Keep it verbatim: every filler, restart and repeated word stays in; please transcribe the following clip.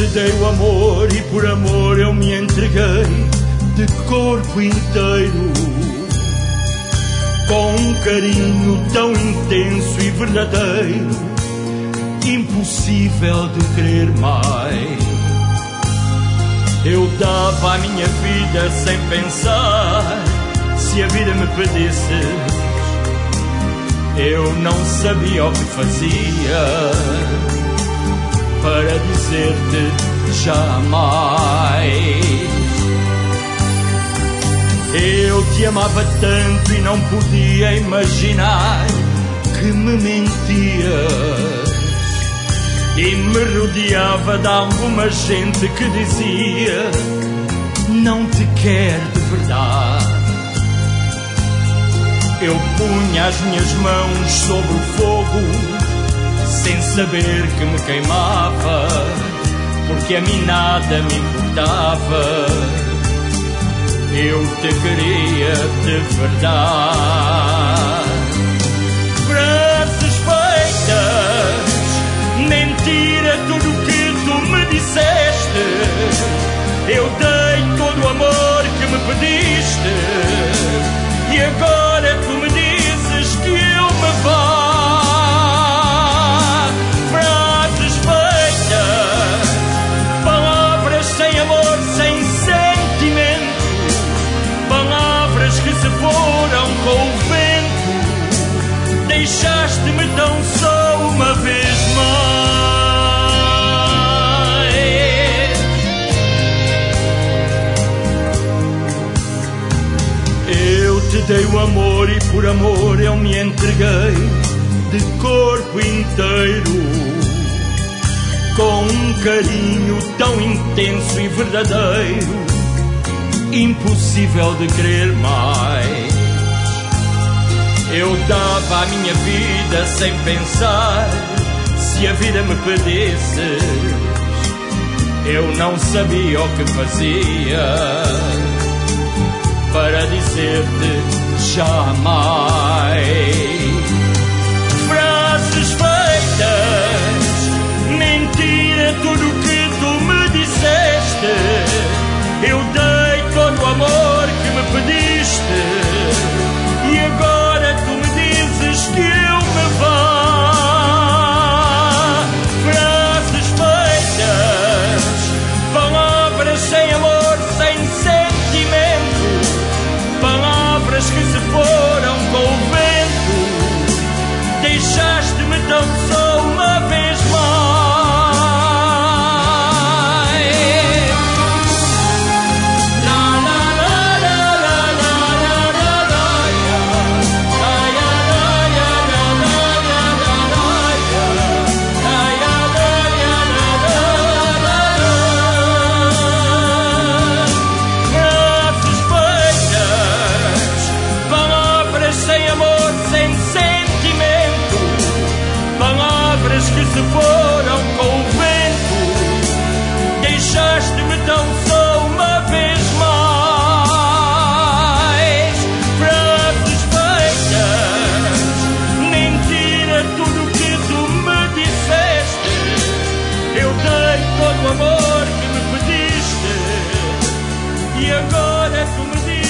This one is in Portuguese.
dei o amor e por amor eu me entreguei de corpo inteiro, com um carinho tão intenso e verdadeiro, impossível de crer mais. Eu dava a minha vida sem pensar, se a vida me pedisse, eu não sabia o que fazia para dizer-te jamais. Eu te amava tanto e não podia imaginar que me mentias, e me rodeava de alguma gente que dizia não te quer de verdade. Eu punha as minhas mãos sobre o fogo sem saber que me queimava, porque a mim nada me importava. Eu te queria de verdade. Frases feitas, mentira tudo o que tu me disseste. Eu dei todo o amor que me pediste, e agora tu me dizes que eu me vá. Frases feitas, palavras sem amor, sem sentimento, palavras que se foram com o vento. Deixaste-me tão só uma vez mais. Eu te dei o amor e por amor eu me entreguei de corpo inteiro, com um carinho tão intenso e verdadeiro, impossível de crer mais. Eu dava a minha vida sem pensar, se a vida me pedisse, eu não sabia o que fazia para dizer-te jamais. Frases feitas, mentira tudo o que tu me disseste. Eu dei todo o amor que me pediste, e agora tu me dizes que eu me vá. Frases feitas, palavras sem amor, sem sentimento, palavras que se foram com o vento. Deixaste-me tão só uma vez que se foram com o vento. Deixaste-me tão só uma vez mais. Frases feitas, mentira tudo o que tu me disseste. Eu dei todo o amor que me pediste, e agora tu me dizes